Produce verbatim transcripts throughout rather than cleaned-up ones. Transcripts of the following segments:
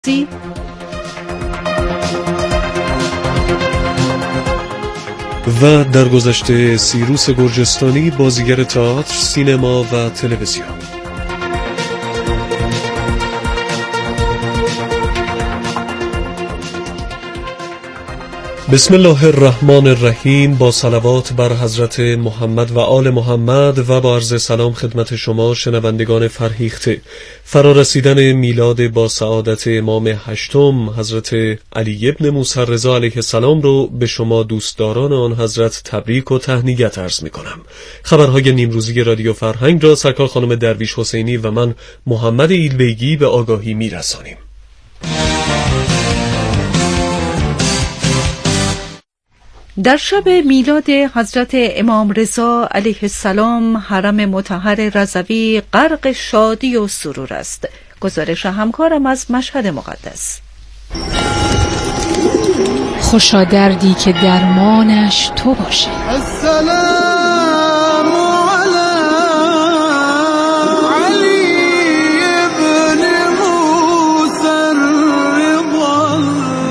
هستی؟ و در گذشته سیروس گرجستانی، بازیگر تئاتر، سینما و تلویزیون. بسم الله الرحمن الرحیم. با صلوات بر حضرت محمد و آل محمد و با عرض سلام خدمت شما شنوندگان فرهیخته. فرارسیدن میلاد با سعادت امام هشتم حضرت علی ابن موسی رضا علیه السلام رو به شما دوستداران آن حضرت تبریک و تهنیت عرض می کنم. خبرهای نیمروزی رادیو فرهنگ را سرکار خانم درویش حسینی و من محمد ایلبیگی به آگاهی می رسانیم. در شب میلاد حضرت امام رضا علیه السلام حرم مطهر رضوی غرق شادی و سرور است. گزارش همکارم از مشهد مقدس. خوشا دردی که درمانش تو باشه. السلام علی علی ابن موسی رضا.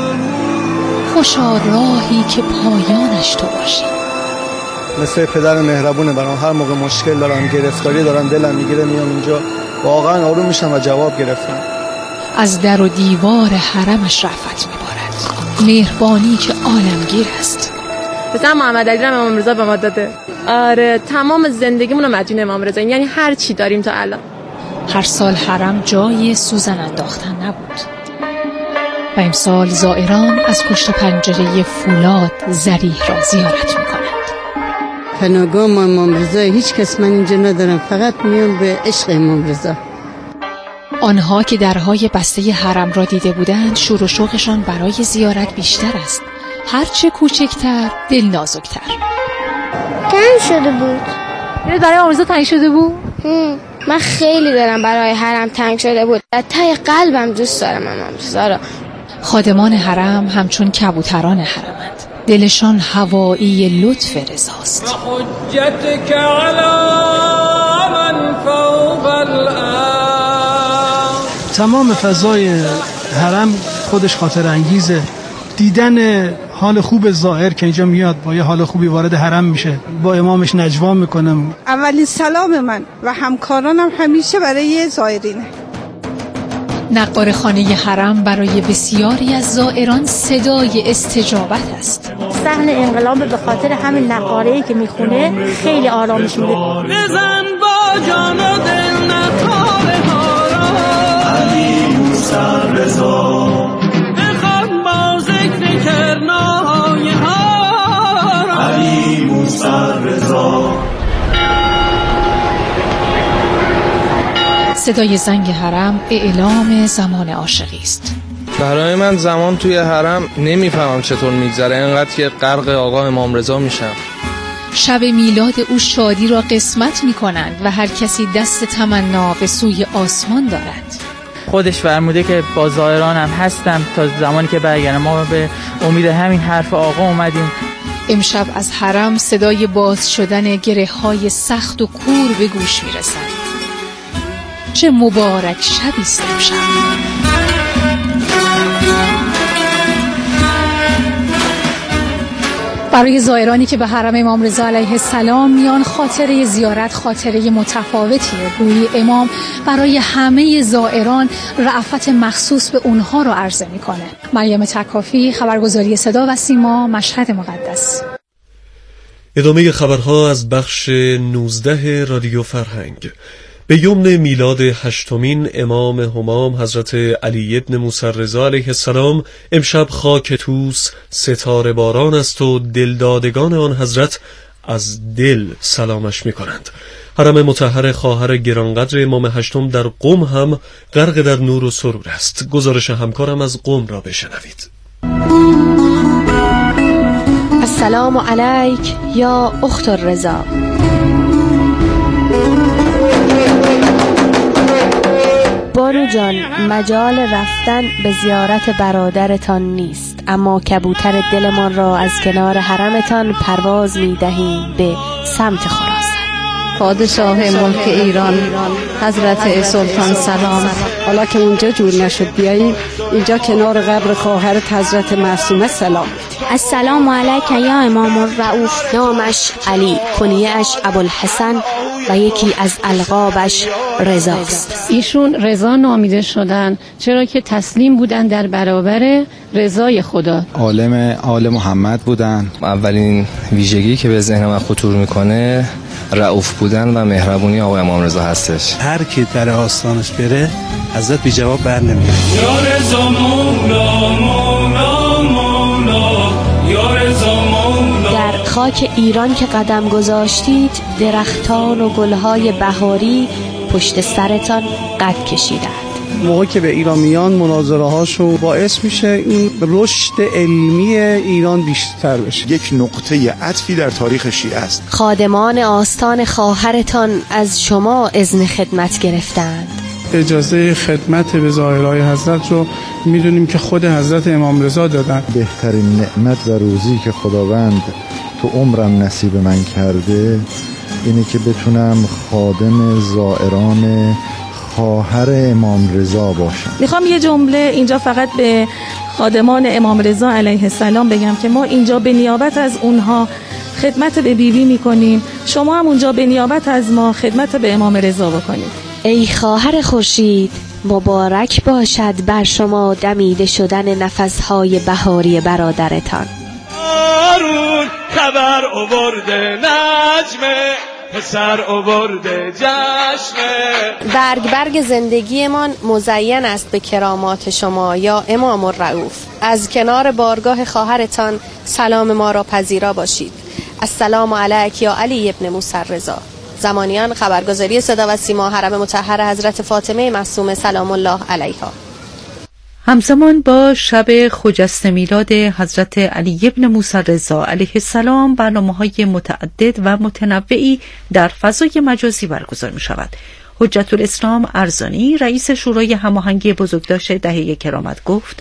خوشا راهی که پایانش تو باشی. مثل پدر مهربونه برام. هر موقع مشکل دارم، گرفتاری دارم، دلم میگیره میام اینجا، واقعا آروم میشم و جواب گرفتم. از در و دیوار حرمش رأفت میبارد، مهربانی که عالمگیر است. پسر محمد علی را امام رضا به ما داده. آره تمام زندگیمون رو مدیون امام رضا، یعنی هر چی داریم تا الان. هر سال حرم جای سوزن انداختن نبود و امسال زائران از پشت پنجره فولاد ذریح را زیارت میکنند. پناهگاه ما امام رضا، هیچ کس من اینجا ندارم، فقط میام به عشق امام رضا. آنها که درهای بسته حرم را دیده بودند، شور و شوقشان برای زیارت بیشتر است. هرچه کوچکتر دل نازکتر. تنگ شده بود. یعنی برای امام رضا تنگ شده بود؟ هم. من خیلی دارم برای حرم تنگ شده بود. از ته قلبم دوست دارم امام رضا را. خادمان حرم همچون کبوتران حرمند. دلشان هوایی لطف رضاست. حجتك علی من فوق الارض. تمام فضای حرم خودش خاطر انگیزه. دیدن حال خوب زائر که اینجا میاد با یه حال خوبی وارد حرم میشه، با امامش نجوا میکنم. اولین سلام من و همکارانم همیشه برای زائرینه. نقار خانه حرم برای بسیاری از زائران صدای استجابت است. صحن انقلاب به خاطر همین نقاره‌ای که میخونه خیلی آرامش میده. بزن با جان و دل نقاره ها را علی موسی رضا. بخوان با ذکر کرناهای ها را علی موسی رضا. صدای زنگ حرم اعلام زمان عاشقی است. برای من زمان توی حرم نمیفهمم چطور میگذره، اینقدر که غرق آقا امام رضا میشم. شب میلاد او شادی را قسمت میکنند و هر کسی دست تمنا به سوی آسمان دارد. خودش فرموده که با زائرانم هستم تا زمانی که برگردم. ما به امید همین حرف آقا اومدیم. امشب از حرم صدای باز شدن گره های سخت و کور به گوش میرسند. چه مبارک شبی است امشب. برای زائرانی که به حرم امام رضا علیه السلام میان، خاطره زیارت خاطره متفاوتیه. گویی امام برای همه زائران رأفت مخصوص به اونها رو عرضه میکنه. مریم تکافی، خبرگزاری صدا و سیما، مشهد مقدس. ادامه خبرها از بخش نوزده رادیو فرهنگ. به یمن میلاد هشتمین امام همام حضرت علی ابن موسی رضا علیه السلام امشب خاک توس ستاره باران است و دلدادگان آن حضرت از دل سلامش می کنند. حرم مطهر خواهر گرانقدر امام هشتم در قم هم غرق در نور و سرور است. گزارش همکارم از قم را بشنوید. السلام علیک یا اخت الرضا. بانو جان، مجال رفتن به زیارت برادرتان نیست، اما کبوتر دلمان را از کنار حرمتان پرواز می دهیم به سمت خراسان. پادشاه ملک ایران حضرت سلطان سلام. حالا که اونجا جور نشد بیاییم اینجا کنار قبر خواهرت حضرت معصومه سلام. السلام علیک یا امام الرؤوف. نامش علی، کنیه‌اش ابوالحسن و یکی از القابش رضاست. ایشون رضا نامیده شدن چرا که تسلیم بودن در برابر رضای خدا. عالم آل محمد بودن. اولین ویژگی که به ذهن من خطور میکنه رؤوف بودن و مهربونی آقای امام رضا هستش. هر کی در آستانش بره حضرت بی جواب بر نمیره. یا رضا مولا مولا مولا یا رضا مولا. در خاک ایران که قدم گذاشتید درختان و گلهای بهاری پشت سرتان قد کشیدند. موقعی که به ایران میان مناظره هاشو باعث میشه این رشد علمی ایران بیشتر بشه. یک نقطه عطفی در تاریخ شیعه است. خادمان آستان خواهرتان از شما اذن خدمت گرفتند. اجازه خدمت به ظاهرهای حضرت رو میدونیم که خود حضرت امام رضا دادن. بهترین نعمت و روزی که خداوند تو عمرم نصیب من کرده اینه که بتونم خادم زائران خواهر امام رضا باشم. میخوام یه جمله اینجا فقط به خادمان امام رضا علیه السلام بگم که ما اینجا به نیابت از اونها خدمت به بیبی میکنیم، شما هم اونجا به نیابت از ما خدمت به امام رضا بکنید. ای خواهر خورشید، مبارک باشد بر شما دمیده شدن نفسهای بهاری برادرتان. آرون خبر آورده نجمه، پسر آورده جشنه. برگ برگ زندگیمان مزین است به کرامات شما یا امام الرؤوف. از کنار بارگاه خواهرتان سلام ما را پذیرا باشید. السلام علیک یا علی ابن موسی رضا. زمانیان خبرگزاری صدا و سیما حرم مطهر حضرت فاطمه معصومه سلام الله علیها. همزمان با شب خجسته میلاد حضرت علی ابن موسی رضا علیه السلام برنامه‌های متعدد و متنوعی در فضای مجازی برگزار می شود. حجت الاسلام ارزانی رئیس شورای هماهنگی بزرگداشت دهه کرامت گفت: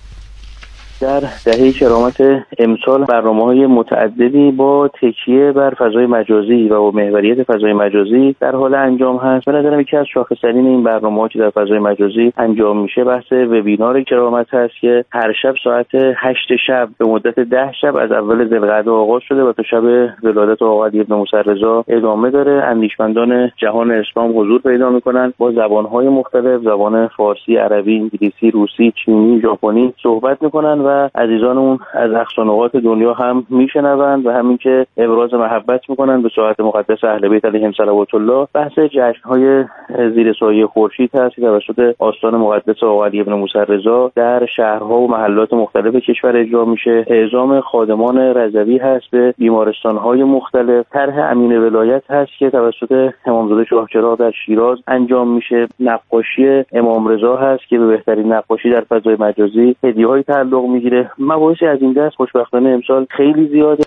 در دهه کرامت امسال برنامه‌های متعددی با تکیه بر فضای مجازی و محوریت فضای مجازی در حال انجام هست. به نظرم یکی از شاخص‌ترین این برنامه‌ها که در فضای مجازی انجام میشه بحث وبینار کرامت هست که هر شب ساعت هشت شب به مدت ده شب از اول ذوالقعده آغاز شده و تا شب ولادت آقا علی ابن موسی رضا ادامه داره. اندیشمندان جهان اسلام حضور پیدا می‌کنند، با زبان‌های مختلف، زبان فارسی، عربی، انگلیسی، روسی، چینی، ژاپنی صحبت می‌کنند و عزیزانمون از اقصا نقاط دنیا هم میشنوند و همین که ابراز محبت میکنند به ساعت مقدس اهل بیت علیهم صلوات الله. بحث جشن‌های زیر سایه خورشید هست که توسط آستان مقدس آقا علی ابن موسی رضا در شهرها و محلات مختلف کشور اجرا میشه. اعزام خادمان رضوی هست به بیمارستان‌های مختلف. طرح امین ولایت هست که توسط امامزاده شاهچراغ در شیراز انجام میشه. نقاشی امام رضا هست که به بهترین نقاشی در فضای مجازی هدیه‌های تعلق میگیره. مباحثی از این دست خوشبختانه امسال خیلی زیاده.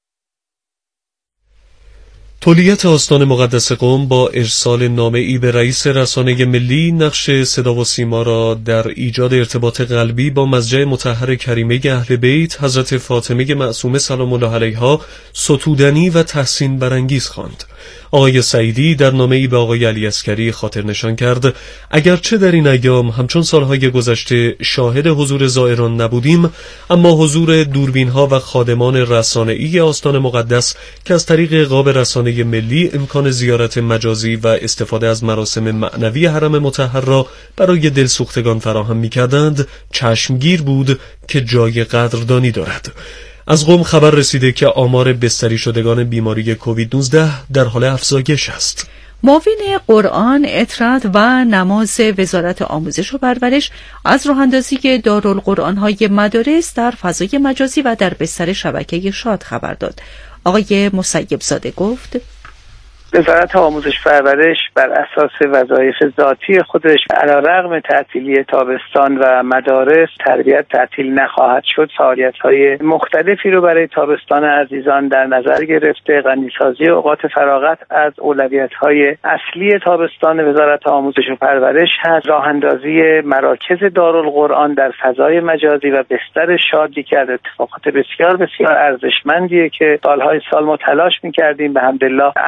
تولیت آستان مقدس قم با ارسال نامه‌ای به رئیس رسانه ملی نقش صدا و سیما را در ایجاد ارتباط قلبی با مضجع مطهر کریمه اهل بیت حضرت فاطمه معصومه سلام الله علیها ستودنی و تحسین برانگیز خواند. آقای سعیدی در نامه‌ای به آقای علی عسکری خاطر نشان کرد اگرچه در این ایام همچون سالهای گذشته شاهد حضور زائران نبودیم، اما حضور دوربین‌ها و خادمان رسانه‌ای آستان مقدس که از طریق قاب رسانه ملی امکان زیارت مجازی و استفاده از مراسم معنوی حرم مطهر را برای دلسوختگان فراهم می‌کردند چشمگیر بود که جای قدردانی دارد. از قم خبر رسیده که آمار بستری شدگان بیماری کووید نوزده در حال افزایش است. معاون قرآن، اطرد و نماز وزارت آموزش و پرورش از راه‌اندازی دارالقرآن‌های مدارس در فضای مجازی و در بستر شبکه شاد خبر داد. آقای مسیب زاده گفت: وزارت آموزش پرورش بر اساس وظایف ذاتی خودش علیرغم تعطیلی تابستان و مدارس تربیت تعطیل نخواهد شد، فعالیت‌های مختلفی رو برای تابستان عزیزان در نظر گرفته. غنی‌سازی اوقات فراغت از اولویت‌های اصلی تابستان وزارت آموزش و پرورش هست. راه‌اندازی مراکز دارالقرآن در فضای مجازی و بستر شادی که از اتفاقات بسیار بسیار ارزشمندیه که سال‌های سال ما تلاش می‌کردیم، به حمدالله الان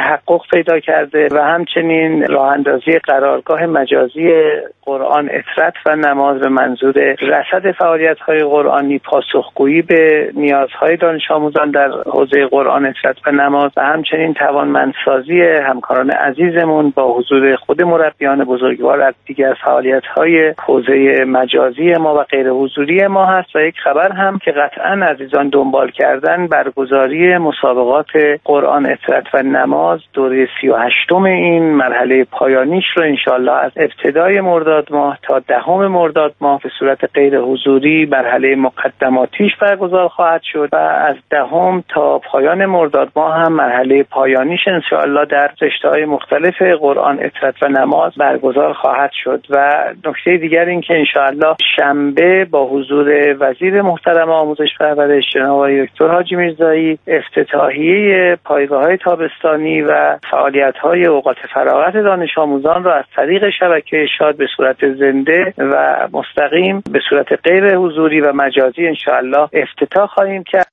تحقق پیدا کرده و همچنین راه اندازی قرارگاه مجازی قرآن اطرت و نماز به منظور رصد فعالیت‌های قرآنی، پاسخگویی به نیازهای دانش آموزان در حوزه قرآن اطرت و نماز و همچنین توانمندسازی همکاران عزیزمون با حضور خود مربیان بزرگوار از دیگر فعالیت‌های حوزه مجازی ما و غیر حضوری ما هست. و یک خبر هم که قطعاً عزیزان دنبال کردن، برگزاری مسابقات قرآن اطرت و نماز دوره سی و هشتم این مرحله پایانیش رو انشالله از ابتدای مرداد ماه تا دهم مرداد ماه به صورت غیر حضوری مرحله مقدماتیش برگزار خواهد شد و از دهم تا پایان مرداد ماه هم مرحله پایانیش انشالله در رشته‌های مختلف قرآن اطرت و نماز برگزار خواهد شد. و نکته دیگر این که انشالله شنبه با حضور وزیر محترم آموزش پرورش جناب آقای دکتر حاجی میرزایی افتتاحیه پایگاه‌های تابستانی و فعالیت‌های اوقات فراغت دانش آموزان را از طریق شبکه شاد به صورت زنده و مستقیم به صورت غیر حضوری و مجازی انشاءالله افتتاح خواهیم کرد.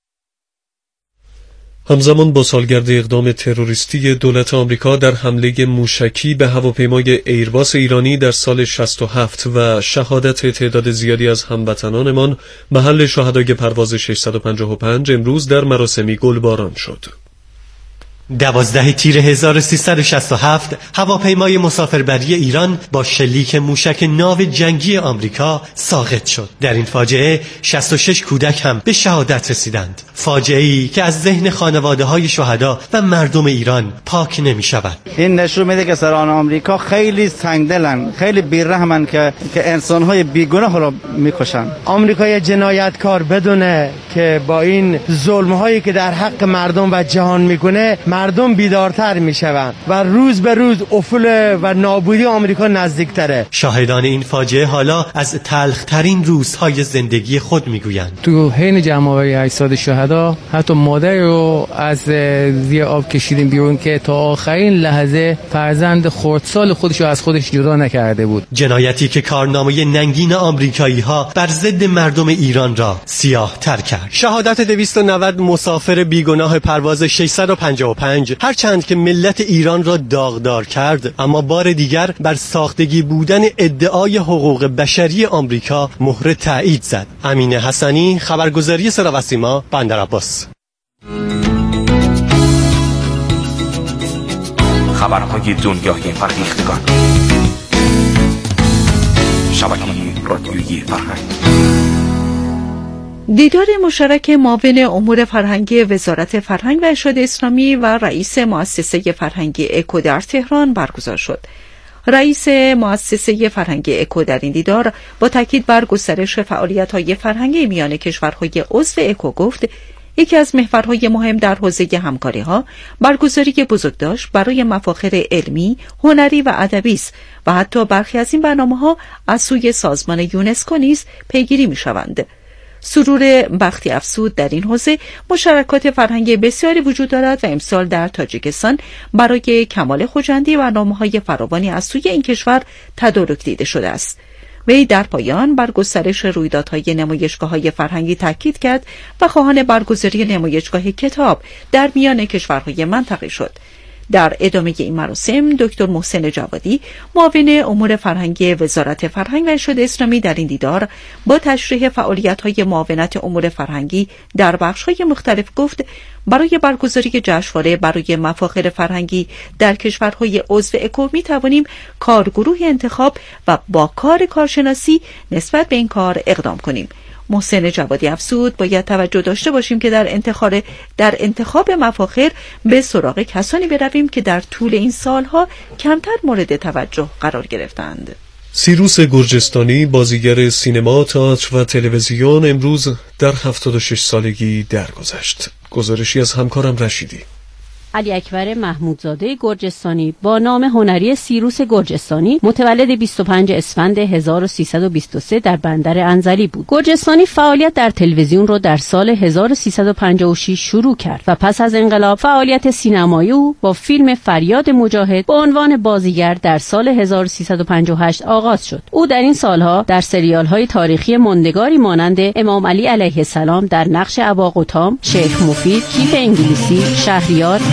همزمان با سالگرد اقدام تروریستی دولت آمریکا در حمله موشکی به هواپیمای ایرباس ایرانی در سال شصت و هفت و شهادت تعداد زیادی از هموطنانمان، محل شهدای پرواز ششصد و پنجاه و پنج امروز در مراسمی گلباران شد. دوازده تیر هزار و سیصد و شصت و هفت هواپیمای مسافربری ایران با شلیک موشک ناو جنگی آمریکا ساقط شد. در این فاجعه شصت و شش کودک هم به شهادت رسیدند. فاجعه‌ای که از ذهن خانواده‌های شهدا و مردم ایران پاک نمی‌شود. این نشون میده که سران آمریکا خیلی سنگدلن، خیلی بی‌رحمن که که انسان‌های بیگناه را می‌کشن. آمریکای جنایتکار بدونه که با این ظلم‌هایی که در حق مردم و جهان می‌کنه مردم بیدارتر میشوند و روز به روز افول و نابودی آمریکا نزدیکتره. شاهدان این فاجعه حالا از تلخترین روزهای زندگی خود میگویند. تو حین جمع‌آوری اجساد شهدا حتی مادر رو از زیر آب کشیدیم بیرون که تا آخرین لحظه فرزند خردسال خودش رو از خودش جدا نکرده بود. جنایتی که کارنامه ننگین آمریکایی‌ها بر ضد مردم ایران را سیاه تر کرد. شهادت دویست و نود مسافر بیگناه پرواز ششصد و پنجاه و پنج هرچند که ملت ایران را داغدار کرد، اما بار دیگر بر ساختگی بودن ادعای حقوق بشری آمریکا مهر تایید زد. امین حسنی، خبرگزاری صدا و سیما، بندرعباس. خبرهای دنیای فرهیختگان، شبکه رادیویی فرهنگ. دیدار مشترک معاون امور فرهنگی وزارت فرهنگ و ارشاد اسلامی و رئیس مؤسسه فرهنگی اکو در تهران برگزار شد. رئیس مؤسسه فرهنگی اکو در این دیدار با تاکید بر گسترش فعالیت‌های فرهنگی میان کشورهای عضو اکو گفت یکی از محورهای مهم در حوزه همکاری‌ها برگزاری بزرگداشت برای مفاخر علمی، هنری و ادبی است و حتی برخی از این برنامه‌ها از سوی سازمان یونسکو نیز پیگیری می‌شوند. سرور بختی افزود در این حوزه مشارکات فرهنگی بسیاری وجود دارد و امسال در تاجیکستان برای کمال خوجندی برنامه‌های فراوانی از سوی این کشور تدارک دیده شده است. وی در پایان بر گسترش رویدادهای نمایشگاه‌های فرهنگی تاکید کرد و خواهان برگزاری نمایشگاه کتاب در میان کشورهای منطقه شد. در ادامه این مراسم دکتر محسن جوادی معاون امور فرهنگی وزارت فرهنگ و ارشاد اسلامی در این دیدار با تشریح فعالیت‌های معاونت امور فرهنگی در بخش‌های مختلف گفت برای برگزاری جشنواره برای مفاخر فرهنگی در کشورهای عضو اکو می توانیم کارگروه انتخاب و با کار کارشناسی نسبت به این کار اقدام کنیم. محسن جوادی افزود باید توجه داشته باشیم که در انتخاب در انتخاب مفاخر به سراغ کسانی برویم که در طول این سالها کمتر مورد توجه قرار گرفتند. سیروس گرجستانی، بازیگر سینما، تئاتر و تلویزیون، امروز در هفتاد و شش سالگی درگذشت. گزارشی از همکارم رشیدی. علی اکبر محمودزاده گرجستانی با نام هنری سیروس گرجستانی متولد بیست و پنجم اسفند هزار و سیصد و بیست و سه در بندر انزلی بود. گرجستانی فعالیت در تلویزیون را در سال هزار و سیصد و پنجاه و شش شروع کرد و پس از انقلاب فعالیت سینمایی او با فیلم فریاد مجاهد با عنوان بازیگر در سال هزار و سیصد و پنجاه و هشت آغاز شد. او در این سالها در سریال‌های تاریخی ماندگاری مانند امام علی علیه السلام در نقش ابا قطام، شیخ مفید، کیف انگلیسی، شهریار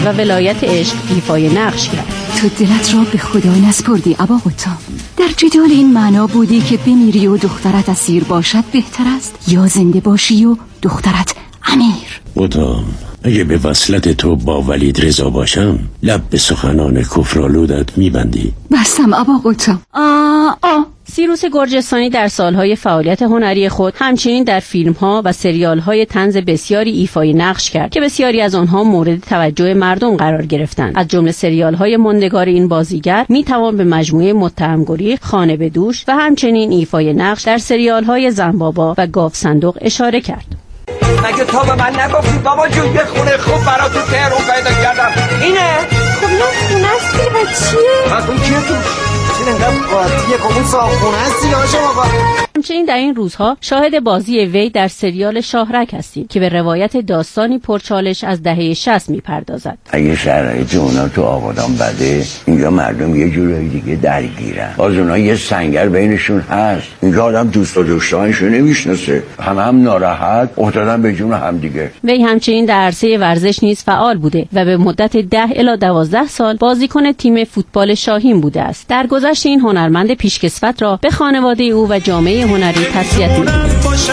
و ولایت عشق ایفای نقش کرد. تو دلت را به خدا نسپردی ابا قطام. در جدال این معنا بودی که بمیری و دخترت اسیر باشد بهتر است یا زنده باشی و دخترت امیر؟ قطام، اگه به وصلت تو با ولید رضا باشم لب به سخنان کفرآلودت میبندی؟ بستم ابا قطام. آه آه سیروس گرجستانی در سالهای فعالیت هنری خود همچنین در فیلم‌ها و سریال‌های طنز بسیاری ایفای نقش کرد که بسیاری از آنها مورد توجه مردم قرار گرفتند. از جمله سریال‌های ماندگار این بازیگر می‌توان به مجموعه متهم‌گری، خانه به دوش و همچنین ایفای نقش در سریال‌های زنبابا و گاو صندوق اشاره کرد. مگه تو به من نگفتی بابا جون یه خونه خوب برات تو تهران پیدا کردم؟ اینه؟ خب این خونه است و چیه؟ من اون کیه توش؟ این انقدر قاطیه که اون صاحبخونه هستی یا شما؟ همچنین در این روزها شاهد بازی وی در سریال شاهرگ هستیم که به روایت داستانی پرچالش از دهه شصت میپردازد. اگه شرایط اونا تو آبادان بده، اینجا مردم یه جورایی دیگه درگیرن. باز اونا یه سنگر بینشون هست. اینجا آدم دوست و دشمنشو نمیشناسه. هم هم ناراحت افتادن به جون هم دیگه. وی همچنین در عرصه ورزش نیز فعال بوده و به مدت ده الی دوازده سال بازیکن تیم فوتبال شاهین بوده است. در گذشت این هنرمند پیشکسوت را به خانواده او و جامعه هنری تسلیت می‌دهیم.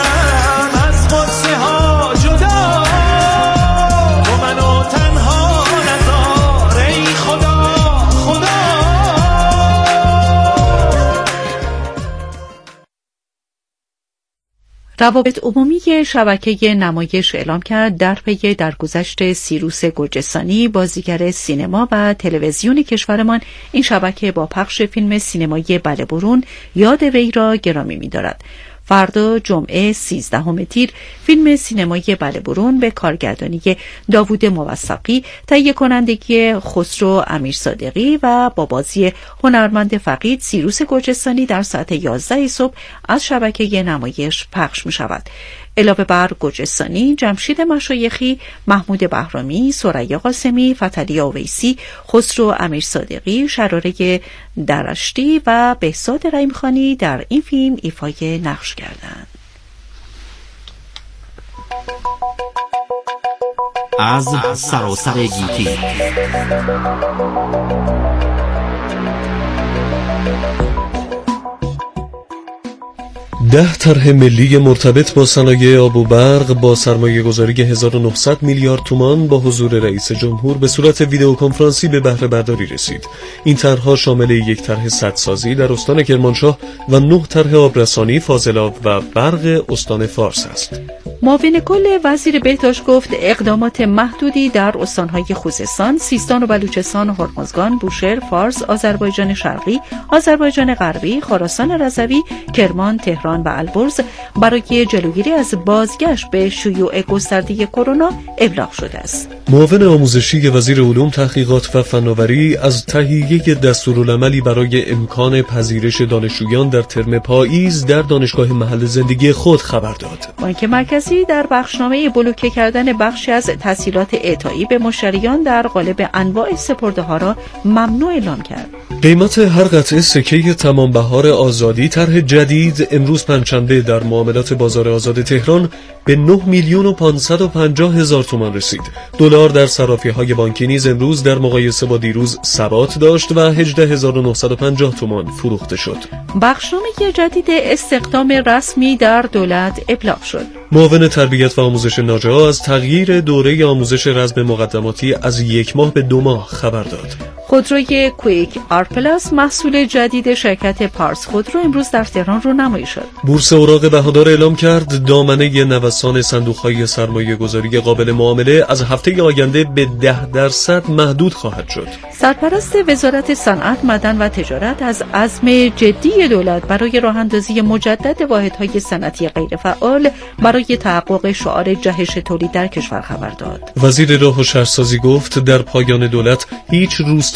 روابط عمومی شبکه نمایش اعلام کرد در پی درگذشت سیروس گرجستانی بازیگر سینما و تلویزیون کشورمان این شبکه با پخش فیلم سینمایی بله برون یاد وی را گرامی می‌دارد. فردا جمعه سیزدهم تیر فیلم سینمایی بله برون به کارگردانی داوود موثقی، تهیه کنندگی خسرو امیرصادقی و با بازی هنرمند فقید سیروس گرجستانی در ساعت یازده صبح از شبکه نمایش پخش می شود. علاوه بر گرجستانی، جمشید مشایخی، محمود بهرامی، ثریا قاسمی، فتحعلی اویسی، خسرو امیرصادقی، شراره درشتی و بهزاد رحیمخانی در این فیلم ایفای نقش کردند. از سراسر گیتی ده طرح ملی مرتبط با صنایع آب و برق با سرمایه گذاری هزار و نهصد میلیارد تومان با حضور رئیس جمهور به صورت ویدئو کنفرانسی به بهره برداری رسید. این طرح‌ها شامل یک طرح سدسازی در استان کرمانشاه و نه طرح آبرسانی، فاضلاب و برق استان فارس است. معاون کل وزیر بهداشت گفت اقدامات محدودی در استان‌های خوزستان، سیستان و بلوچستان و هرمزگان، بوشهر، فارس، آذربایجان شرقی، آذربایجان غربی، خراسان رضوی، کرمان، تهران و البرز برای جلوگیری از بازگشت به شیوع گسترده کرونا ابلاغ شده است. معاون آموزشی وزیر علوم، تحقیقات و فناوری از تهیه دستورالعملی برای امکان پذیرش دانشجویان در ترم پاییز در دانشگاه محل زندگی خود خبر داد. بانک مرکزی در بخشنامه بلوکه کردن بخشی از تسهیلات اعطایی به مشتریان در قالب انواع سپرده‌ها را ممنوع اعلام کرد. قیمت هر قطعه سکه تمام بهار آزادی طرح جدید امروز پنجشنبه در معاملات بازار آزاد تهران به نه میلیون و پانصد و پنجاه هزار تومان رسید. دلار در صرافی‌های بانکی نیز امروز در مقایسه با دیروز ثبات داشت و هجده هزار و نهصد و پنجاه تومان فروخته شد. بخشنامه جدید استخدام رسمی در دولت ابلاغ شد. معاون تربیت و آموزش ناجا از تغییر دوره آموزش رزم مقدماتی از یک ماه به دو ماه خبر داد. خودروی کویک آر پلاس محصول جدید شرکت پارس خودرو امروز در تهران رونمایی شد. بورس اوراق بهادار اعلام کرد دامنه نوسان صندوق‌های سرمایه‌گذاری قابل معامله از هفته آینده به ده درصد محدود خواهد شد. سرپرست وزارت صنعت، معدن و تجارت از عزم جدی دولت برای راه‌اندازی مجدد واحدهای صنعتی غیرفعال برای تحقق شعار جهش تولید در کشور خبر داد. وزیر راه و شهرسازی گفت در پایان دولت هیچ روستایی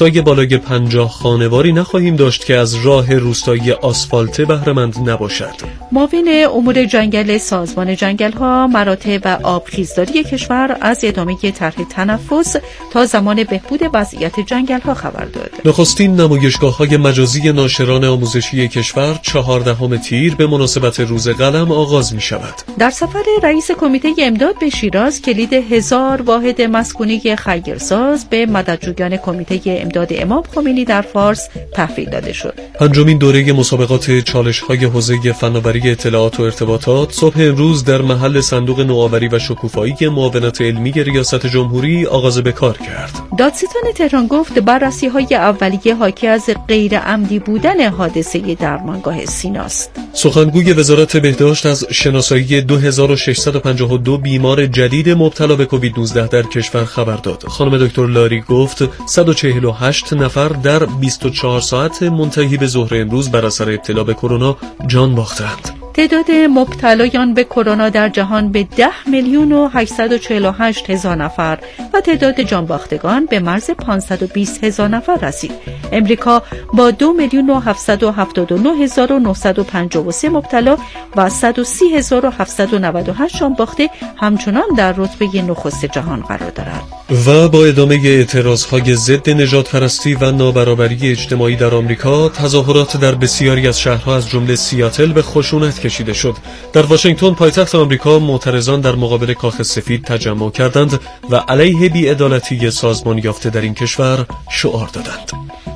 روستای بالای پنجاه خانواری نخواهیم داشت که از راه روستایی آسفالته بهره‌مند نباشد. معاون امور جنگل سازمان جنگل‌ها، مراتع و آبخیزداری کشور از ادامه طرح تنفس تا زمان بهبود وضعیت جنگل‌ها خبر داد. نخستین نمایشگاه‌های مجازی ناشران آموزشی کشور چهاردهم تیر به مناسبت روز قلم آغاز می‌شود. در سفر رئیس کمیته امداد به شیراز کلید هزار واحد مسکونی خیرساز به مددجویان کمیته امداد امام خمینی در فارس تحویل داده شد. پنجمین دوره مسابقات چالش‌های حوزه فناوری اطلاعات و ارتباطات صبح امروز در محل صندوق نوآوری و شکوفایی معاونت علمی ریاست جمهوری آغاز به کار کرد. دادستان تهران گفت بررسی‌های اولیه حاکی از غیر عمدی بودن حادثه درمانگاه سیناست. سخنگوی وزارت بهداشت از شناسایی دو هزار و ششصد و پنجاه و دو بیمار جدید مبتلا به کووید نوزده در کشور خبر داد. خانم دکتر لاری گفت صد و چهل و هشت نفر در بیست و چهار ساعت منتهی به ظهر امروز بر اثر ابتلا به کرونا جان باختند. تعداد مبتلایان به کرونا در جهان به ده میلیون و هشتصد و چهل و هشت هزار نفر و تعداد جانباختگان به مرز پانصد و بیست هزار نفر رسید. امریکا با دو میلیون و هفتصد و هفتاد و نه هزار و نهصد و پنجاه و سه مبتلا و صد و سی هزار و هفتصد و نود و هشت جانباخته همچنان در رتبه نخست جهان قرار دارد. و با ادامه اعتراضهای ضد نژاد پرستی و نابرابری اجتماعی در آمریکا، تظاهرات در بسیاری از شهرها از جمله سیاتل به خشونت کشیده شد. در واشنگتن پایتخت آمریکا معترضان در مقابل کاخ سفید تجمع کردند و علیه بی‌عدالتی سازمان یافته در این کشور شعار دادند.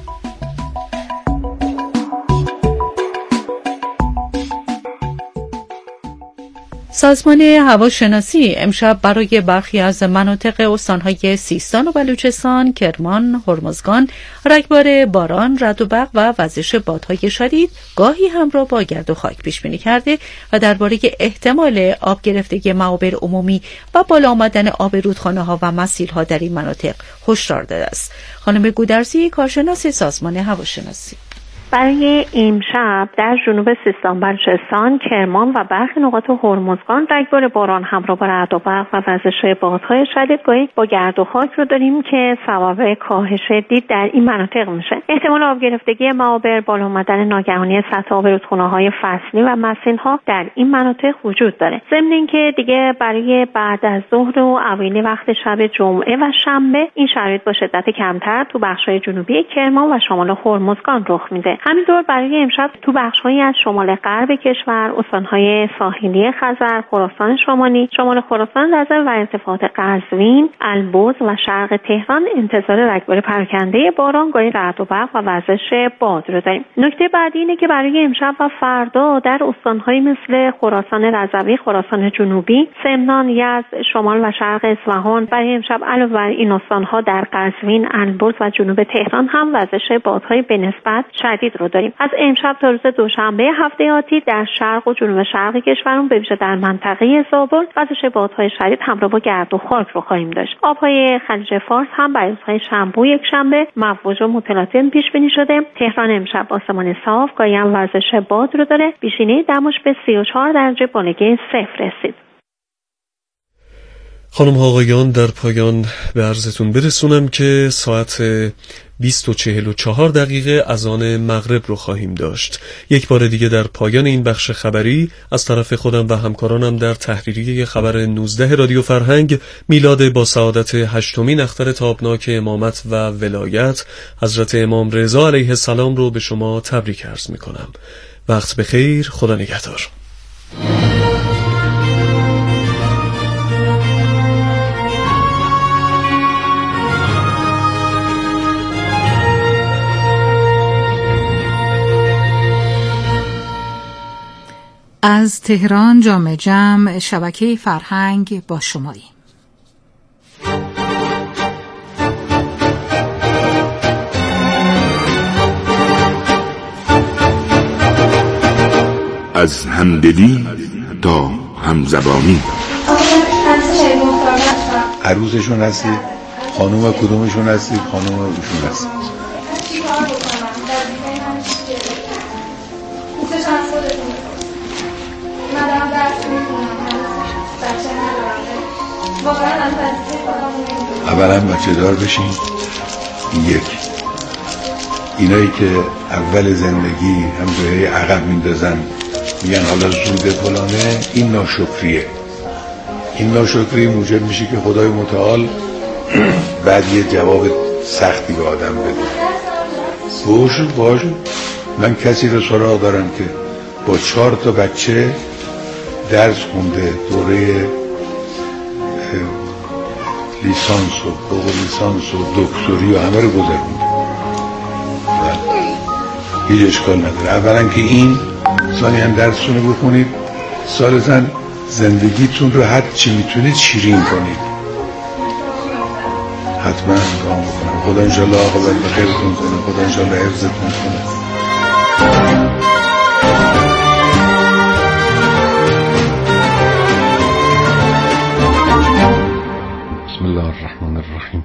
سازمان هواشناسی امشب برای برخی از مناطق استانهای سیستان و بلوچستان، کرمان، هرمزگان، رگبار باران، رعد و برق و وزش بادهای شدید گاهی همراه با گرد و خاک پیش بینی کرده و درباره احتمال آب گرفتگی معابر عمومی و بالا آمدن آب رودخانه‌ها و مسیل‌ها در این مناطق هشدار داده است. خانم گودرزی، کارشناس سازمان هواشناسی: برای امشب در جنوب سیستان، بلوچستان، کرمان و برخی نقاط هرمزگان رگبار باران همراه با رعد و برق و وزش بادهای شدید گاهی با گرد و خاک رو داریم که سبب کاهش دید در این مناطق میشه. احتمال آب گرفتگی معابر، بالا آمدن ناگهانی سطح آب رودخانه‌های فصلی و مسیل‌ها در این مناطق وجود داره. ضمن اینکه دیگه برای بعد از ظهر و اوایل وقت شب جمعه و شنبه این شرایط با شدت کمتر تو بخش‌های جنوبی کرمان و شمال هرمزگان رخ میده. همینطور برای امشب تو بخش‌هایی از شمال غرب کشور، استان‌های ساحلی خزر، خراسان شمالی، شمال خراسان رضوی و ارتفاعات قزوین، البرز و شرق تهران انتظار رگبار پراکنده باران، گاهی رعد و برق و وزش باد رو داریم. نکته بعدی اینه که برای امشب و فردا در استان‌هایی مثل خراسان رضوی، خراسان جنوبی، سمنان، یزد، شمال و شرق اصفهان برای امشب علاوه بر این استان‌ها در قزوین، البرز و جنوب تهران هم وزش بادهای به نسبت شدید رو داریم. از امشب تا روز دوشنبه هفته آتی در شرق و جنوب شرق کشورمون به ویژه در منطقه زابل وزش بادهای شدید همراه با گرد و خاک رو خواهیم داشت. آبهای خلیج فارس هم برای روزهای شنبه و یک شنبه مواج و متلاطم پیش بینی شده. تهران امشب آسمان صاف، گاهی هم وزش باد رو داره. بیشینه دماش به سی و چهار درجه بالای صفر رسید. خانم ها آقایان، در پایان به عرضتون برسونم که ساعت بیست و چهل و چهار دقیقه اذان مغرب رو خواهیم داشت. یک بار دیگه در پایان این بخش خبری از طرف خودم و همکارانم در تحریریه خبر نوزده رادیو فرهنگ، میلاد با سعادت هشتمین اختر تابناک امامت و ولایت حضرت امام رضا علیه السلام رو به شما تبریک عرض می کنم. وقت بخیر، خدا نگهدار. از تهران جامع جمع شبکه فرهنگ با شمایی. از همدلی تا همزبانی. عروسشون هستی؟ خانوم کدومشون هستی؟ خانوم اوشون هستی؟ اولا بچه دار بشین. یک اینایی که اول زندگی هم جایی عقب میندازن میگن حالا زوده فلانه، این ناشکریه. این ناشکری موجب میشه که خدای متعال بعد یه جواب سختی به آدم بده. باشه باشه من کسی رو سراغ دارم که با چهار تا بچه درس خونده، دوره لیسانس و فوق لیسانس و دکتری و همه رو گذرونده، هیچ اشکال نداره. اولا که این ثانیاً درستون رو بخونید، ثالثاً زندگیتون رو هر چی میتونید شیرین کنید. حتما امتحان بکنم. خدا انشالله عاقبت به خیرتون کنه، خدا انشالله حفظتون کنه. بسم الله الرحمن الرحیم.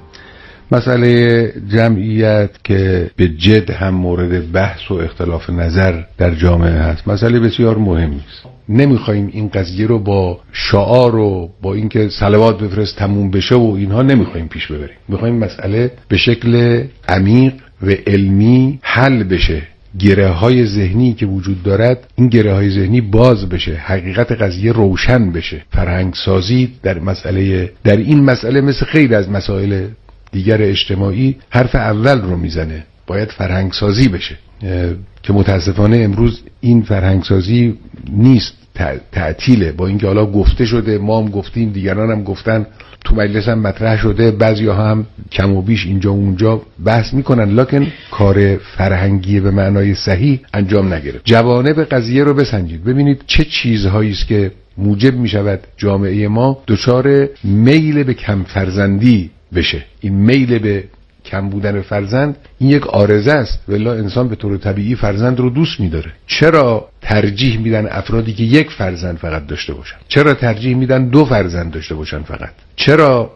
مسئله جمعیت که به جد هم مورد بحث و اختلاف نظر در جامعه هست، مسئله بسیار مهمی است. نمیخوایم این قضیه رو با شعار و با اینکه صلوات بفرست تموم بشه و اینها نمیخوایم پیش ببریم. میخوایم مسئله به شکل عمیق و علمی حل بشه. گره های ذهنی که وجود دارد، این گره های ذهنی باز بشه، حقیقت قضیه روشن بشه. فرهنگ سازی در مسئله در این مسئله مثل خیلی از مسائل دیگر اجتماعی حرف اول رو میزنه. باید فرهنگ سازی بشه که متاسفانه امروز این فرهنگ سازی نیست، تعطیله. با اینکه حالا گفته شده، ما هم گفتیم، دیگران هم گفتن، تو مجلس هم مطرح شده، بعضی ها هم کم و بیش اینجا و اونجا بحث میکنن، لکن کار فرهنگی به معنای صحیح انجام نگرفت. جوانب قضیه رو بسنجید، ببینید چه چیزهایی است که موجب میشود جامعه ما دچار میل به کم فرزندی بشه. این میل به کم بودن فرزند این یک عارضه است، ولی انسان به طور طبیعی فرزند رو دوست می‌داره. چرا ترجیح میدن افرادی که یک فرزند فقط داشته باشن؟ چرا ترجیح میدن دو فرزند داشته باشن فقط؟ چرا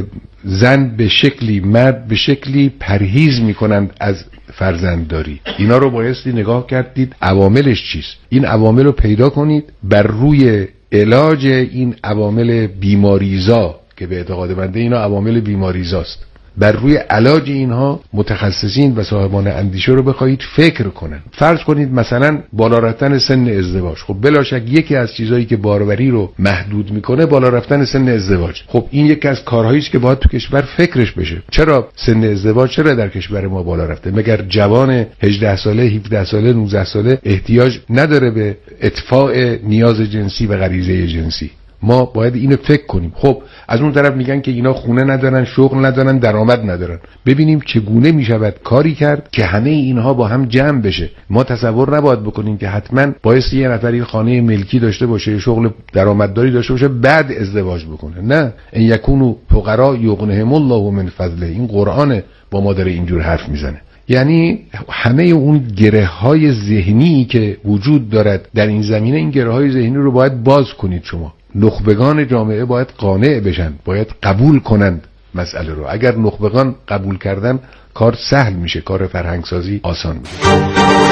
زن به شکلی، مرد به شکلی پرهیز میکنند از فرزندداری؟ اینا رو بایستی نگاه کردید عواملش چیست. این عوامل رو پیدا کنید، بر روی علاج این عوامل بیماریزا که به اعتقاد بنده اینا عوامل بیماریزاست، بر روی علاج اینها متخصصین و صاحبان اندیشه رو بخواید فکر کنن. فرض کنید مثلا بالا رفتن سن ازدواج، خب بلا شک یکی از چیزایی که باروری رو محدود میکنه بالا رفتن سن ازدواج. خب این یکی از کارهایی است که باید تو کشور فکرش بشه. چرا سن ازدواج چرا در کشور ما بالا رفته؟ مگر جوان هجده ساله، هفده ساله، نوزده ساله احتیاج نداره به اطفاء نیاز جنسی و غریزه جنسی؟ ما باید اینو فکر کنیم. خب از اون طرف میگن که اینا خونه ندارن، شغل ندارن، درآمد ندارن. ببینیم چگونه میشود کاری کرد که همه اینها با هم جمع بشه. ما تصور نباید بکنیم که حتما باید یه نفری خانه ملکی داشته باشه، شغل درآمدداری داشته باشه بعد ازدواج بکنه. نه، ان یکونوا فقراء یغنیهم الله من فضله. این قرآن با ما داره اینجور حرف میزنه. یعنی همه اون گره های ذهنی که وجود دارد در این زمینه، این گره های ذهنی رو باید باز کنید. شما نخبگان جامعه باید قانع بشن، باید قبول کنند مسئله رو. اگر نخبگان قبول کردن کار سهل میشه، کار فرهنگ سازی آسان میشه.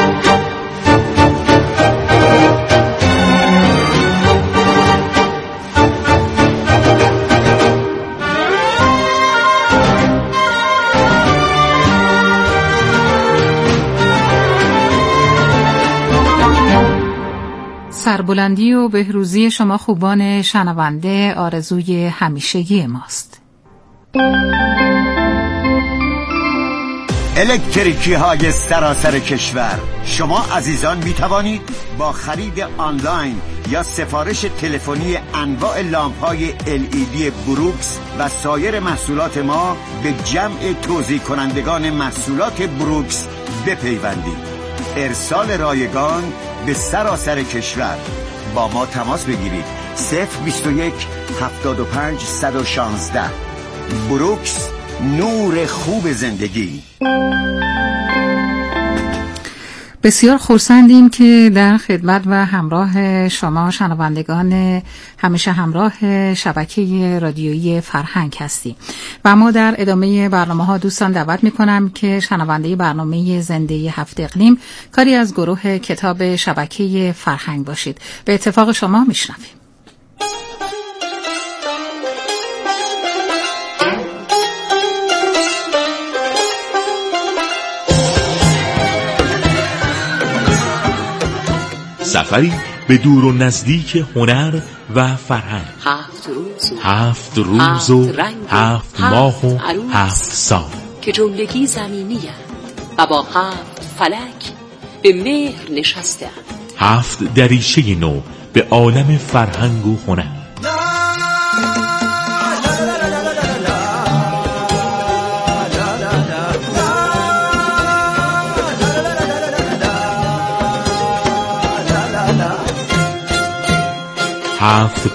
سربلندی و بهروزی شما خوبان شنونده آرزوی همیشگی ماست. الکتریکی های سراسر کشور، شما عزیزان می توانید با خرید آنلاین یا سفارش تلفنی انواع لامپ های ال ای دی بروکس و سایر محصولات ما به جمع توزیع کنندگان محصولات بروکس بپیوندید. ارسال رایگان به سراسر کشور. با ما تماس بگیرید. صفر بیست و یک هفتاد و پنج صد و شانزده. بروکس، نور خوب زندگی. بسیار خرسندیم که در خدمت و همراه شما شنوندگان همیشه همراه شبکه رادیویی فرهنگ هستیم و ما در ادامه برنامه ها دوستان دعوت می کنم که شنونده برنامه زنده هفت اقلیم کاری از گروه کتاب شبکه فرهنگ باشید. به اتفاق شما می شنویم. سفری به دور و نزدیک هنر و فرهنگ. هفت روز و هفت روز و هفت, هفت ماه و هفت سال که جملگی زمینی و با هفت فلک به مهر نشسته. هفت دریچه نو به عالم فرهنگ و هنر. هفت